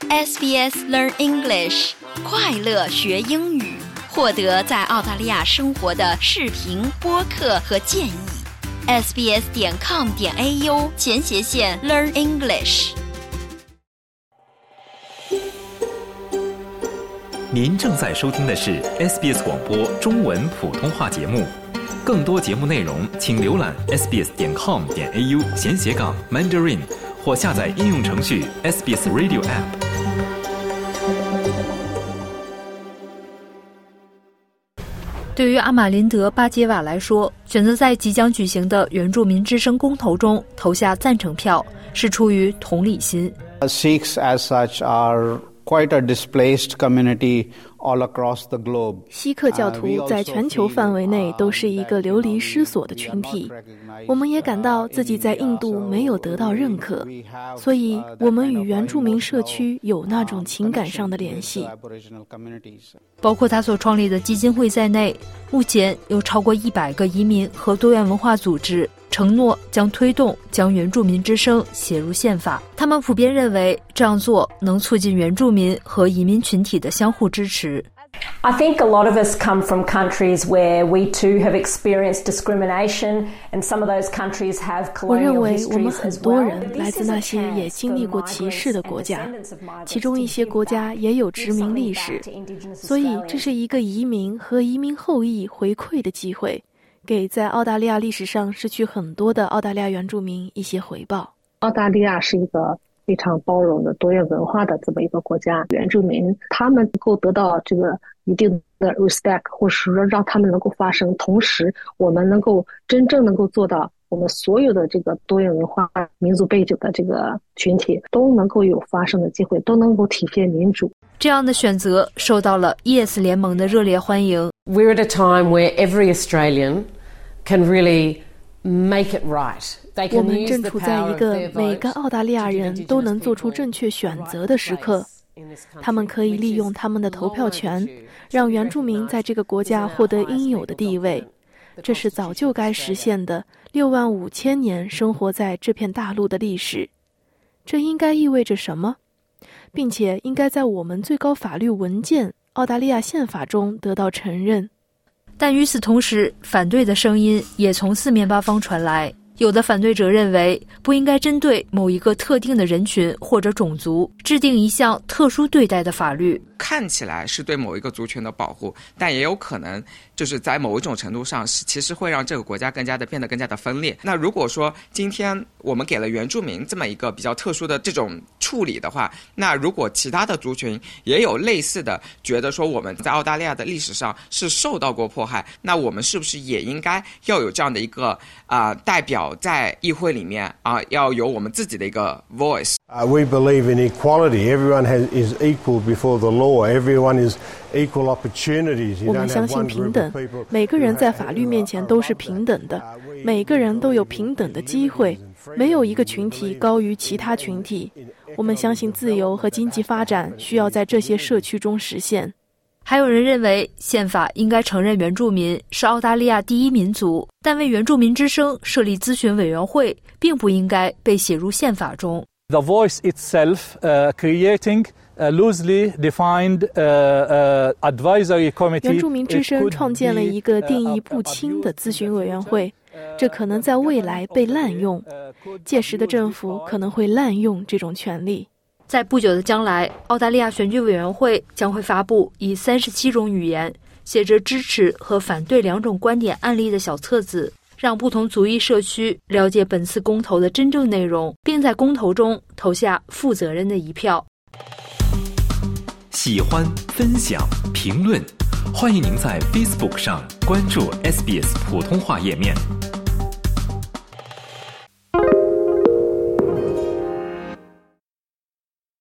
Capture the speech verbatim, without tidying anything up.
S B S Learn English， 快乐学英语，获得在澳大利亚生活的视频、播客和建议。S B S 点 com 点 A U 前斜线 Learn English。 您正在收听的是 S B S 广播中文普通话节目。更多节目内容，请浏览 S B S 点 com 点 A U 闲斜杠 Mandarin， 或下载应用程序 S B S Radio App。 对于阿马林德·巴杰瓦来说，选择在即将举行的原住民之声公投中投下赞成票，是出于同理心。 Sikhs as such are quite a displaced community all across the globe. 锡克教徒在全球范围内都是一个流离失所的群体。我们也感到自己在印度没有得到认可，所以我们与原住民社区有那种情感上的联系。 包括他所创立的基金会在内，目前有超过一百个移民和多元文化组织承诺将推动将原住民之声写入宪法。他们普遍认为这样做能促进原住民和移民群体的相互支持。 I think a lot of us come from countries where we too have experienced discrimination, and some of those countries have colonial histories as well. 我认为我们很多人来自那些也经历过歧视的国家，其中一些国家也有殖民历史，所以这是一个移民和移民后裔回馈的机会，给在澳大利亚历史上失去很多的澳大利亚原住民一些回报。 澳大利亚是一个非常包容的多元文化的这么一个国家，原住民他们能够得到这个一定的 respect， 或是说让他们能够发声，同时我们能够真正能够做到我们所有的这个多元文化民族背景的这个群体都能够有发声的机会，都能够体现民主。 这样的选择受到了 Yes 联盟的热烈欢迎。 We're at a time where every Australian can really make it right。 我们正处在一个每个澳大利亚人都能做出正确选择的时刻，他们可以利用他们的投票权，让原住民在这个国家获得应有的地位。这是早就该实现的六万五千年生活在这片大陆的历史。这应该意味着什么？并且应该在我们最高法律文件澳大利亚宪法中得到承认。 但与此同时，反对的声音也从四面八方传来。有的反对者认为，不应该针对某一个特定的人群或者种族制定一项特殊对待的法律。 看起来是对某一个族群的保护，但也有可能就是在某一种程度上是其实会让这个国家更加的变得更加的分裂。那如果说今天我们给了原住民这么一个比较特殊的这种处理的话，那如果其他的族群也有类似的觉得说我们在澳大利亚的历史上是受到过迫害，那我们是不是也应该要有这样的一个啊、呃、代表在议会里面啊、呃，要有我们自己的一个 voice。Uh, we believe in equality. Everyone has, is equal before the law. Everyone is equal opportunities. 我们相信平等，每个人在法律面前都是平等的，每个人都有平等的机会，没有一个群体高于其他群体。我们相信自由和经济发展需要在这些社区中实现。 还有人认为宪法应该承认原住民是澳大利亚第一民族，但为原住民之声设立咨询委员会并不应该被写入宪法中。 The voice itself, uh, creating a loosely defined uh, uh, advisory committee. 原住民之声创建了一个定义不清的咨询委员会，这可能在未来被滥用，届时的政府可能会滥用这种权利。 在不久的将来，澳大利亚选举委员会将会发布以三十七种语言写着支持和反对两种观点案例的小册子，让不同族裔社区了解本次公投的真正内容，并在公投中投下负责任的一票。 喜欢、分享、评论，欢迎您在 Facebook 上关注 S B S 普通话页面。